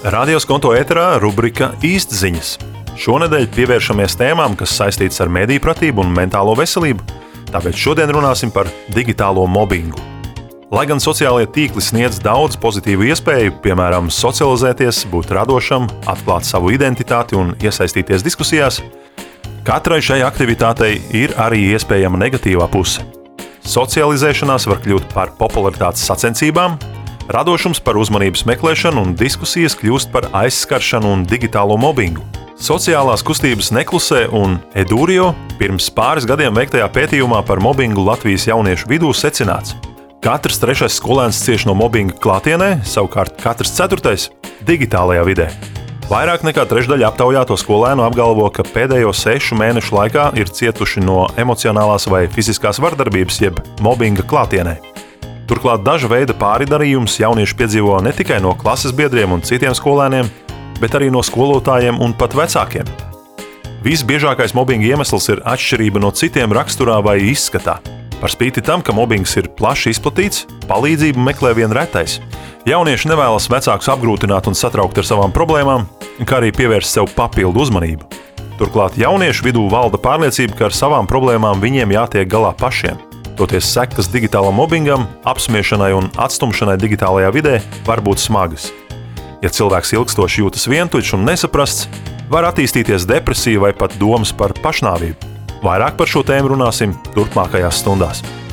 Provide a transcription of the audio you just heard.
Radio Skonto ēterā rubrika Īstziņas. Šonedēļ pievēršamies tēmām, kas saistītas ar mediju pratību un mentālo veselību, tāpēc šodien runāsim par digitālo mobbingu. Lai gan sociālie tīkli sniedz daudz pozitīvu iespēju, piemēram, socializēties, būt radošam, atklāt savu identitāti un iesaistīties diskusijās, katrai šai aktivitātei ir arī iespējama negatīvā puse. Socializēšanās var kļūt par popularitātes sacensībām, radošums par uzmanības meklēšanu un diskusijas kļūst par aizskaršanu un digitālo mobbingu. Sociālās kustības Neklusē un Edūrio pirms pāris gadiem veiktajā pētījumā par mobbingu Latvijas jauniešu vidū secināts. Katrs trešais skolēns cieš no mobbinga klātienē, savukārt katrs ceturtais digitālajā vidē. Vairāk nekā trešdaļa aptaujāto skolēnu apgalvo, ka pēdējo 6 mēnešu laikā ir cietuši no emocionālās vai fiziskās vardarbības jeb mobbinga klātienē. Turklāt daža veida pāridarījums jaunieši piedzīvo ne tikai no klases biedriem un citiem skolēniem, bet arī no skolotājiem un pat vecākiem. Visbiežākais mobbinga iemesls ir atšķirība no citiem raksturā vai izskatā. Par spīti tam, ka mobbings ir plaši izplatīts, palīdzību meklē vien retais. Jaunieši nevēlas vecākus apgrūtināt un satraukt ar savām problēmām, kā arī pievērst sev papildu uzmanību. Turklāt jauniešu vidū valda pārliecība, ka ar savām problēmām viņiem jātiek galā pašiem. Toties sekas digitālam mobbingam, apsmiešanai un atstumšanai digitālajā vidē var būt smagas. Ja cilvēks ilgstoši jūtas vientuļš un nesaprasts, var attīstīties depresija vai pat domas par pašnāvību. Vairāk par šo tēmu runāsim turpmākajās stundās.